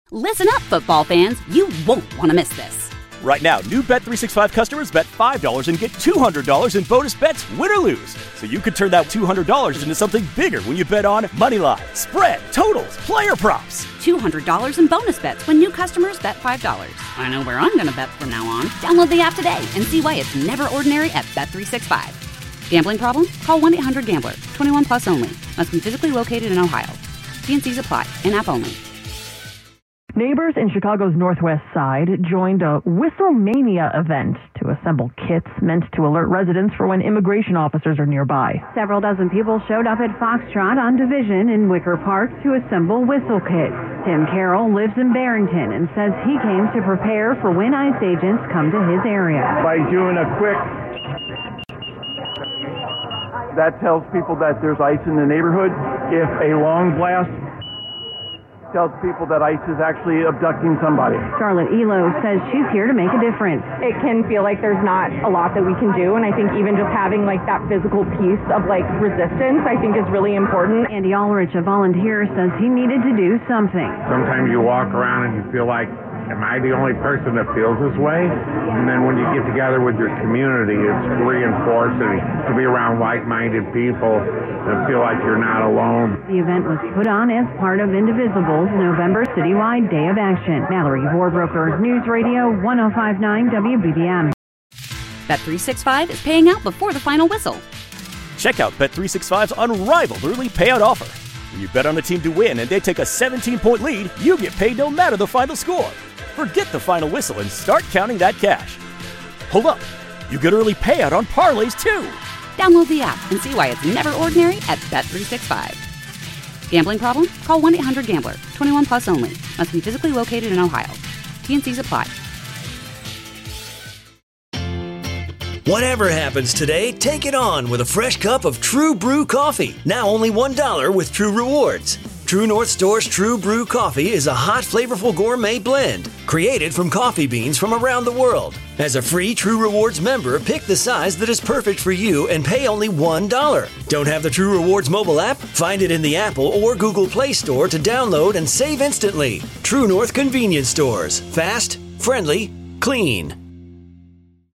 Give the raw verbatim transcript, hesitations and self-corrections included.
Listen up, football fans. You won't want to miss this. Right now, new Bet three sixty-five customers bet five dollars and get two hundred dollars in bonus bets, win or lose. So you could turn that two hundred dollars into something bigger when you bet on moneyline, spread, totals, player props. two hundred dollars in bonus bets when new customers bet five dollars. I know where I'm going to bet from now on. Download the app today and see why it's never ordinary at Bet three sixty-five. Gambling problem? Call one eight hundred gambler. twenty-one plus only. Must be physically located in Ohio. T and C's apply. In-app only. Neighbors in Chicago's Northwest Side joined a Whistlemania event to assemble kits meant to alert residents for when immigration officers are nearby. Several dozen people showed up at Foxtrot on Division in Wicker Park to assemble whistle kits. Tim Carroll lives in Barrington and says he came to prepare for when ICE agents come to his area. By doing a quick, that tells people that there's ICE in the neighborhood. If a long blast tells people that ICE is actually abducting somebody. Charlotte Elo says she's here to make a difference. It can feel like there's not a lot that we can do, and I think even just having like that physical piece of like resistance, I think is really important. Andy Ulrich, a volunteer, says he needed to do something. Sometimes you walk around and you feel like, am I the only person that feels this way? And then when you get together with your community, it's reinforcing to be around like-minded people and feel like you're not alone. The event was put on as part of Indivisible's November citywide Day of Action. Mallory Warbroker, News Radio one oh five point nine W B B M. Bet three sixty-five is paying out before the final whistle. Check out Bet three sixty-five's unrivaled early payout offer. When you bet on a team to win and they take a seventeen-point lead, you get paid no matter the final score. Forget the final whistle and start counting that cash. Hold up, you get early payout on parlays too. Download the app and see why it's never ordinary at Bet three sixty-five. Gambling problem? Call one eight hundred gambler. twenty-one plus only. Must be physically located in Ohio. T and C's apply. Whatever happens today, take it on with a fresh cup of True Brew coffee. Now only one dollar with True Rewards. True North Store's True Brew Coffee is a hot, flavorful gourmet blend created from coffee beans from around the world. As a free True Rewards member, pick the size that is perfect for you and pay only one dollar. Don't have the True Rewards mobile app? Find it in the Apple or Google Play Store to download and save instantly. True North Convenience Stores. Fast, friendly, clean.